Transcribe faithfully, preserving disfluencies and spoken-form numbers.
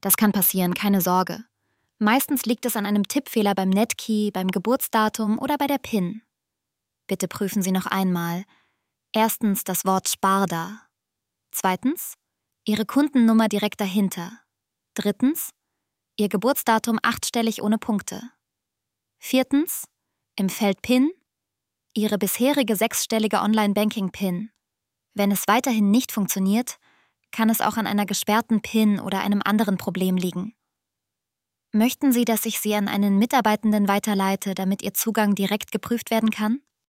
Das kann passieren, keine Sorge. Meistens liegt es an einem Tippfehler beim Netkey, beim Geburtsdatum oder bei der PIN. Bitte prüfen Sie noch einmal. Erstens das Wort Sparda. Zweitens, Ihre Kundennummer direkt dahinter. Drittens, Ihr Geburtsdatum achtstellig ohne Punkte. Viertens, im Feld PIN, Ihre bisherige sechsstellige Online-Banking-PIN. Wenn es weiterhin nicht funktioniert, kann es auch an einer gesperrten PIN oder einem anderen Problem liegen. Möchten Sie, dass ich Sie an einen Mitarbeitenden weiterleite, damit Ihr Zugang direkt geprüft werden kann?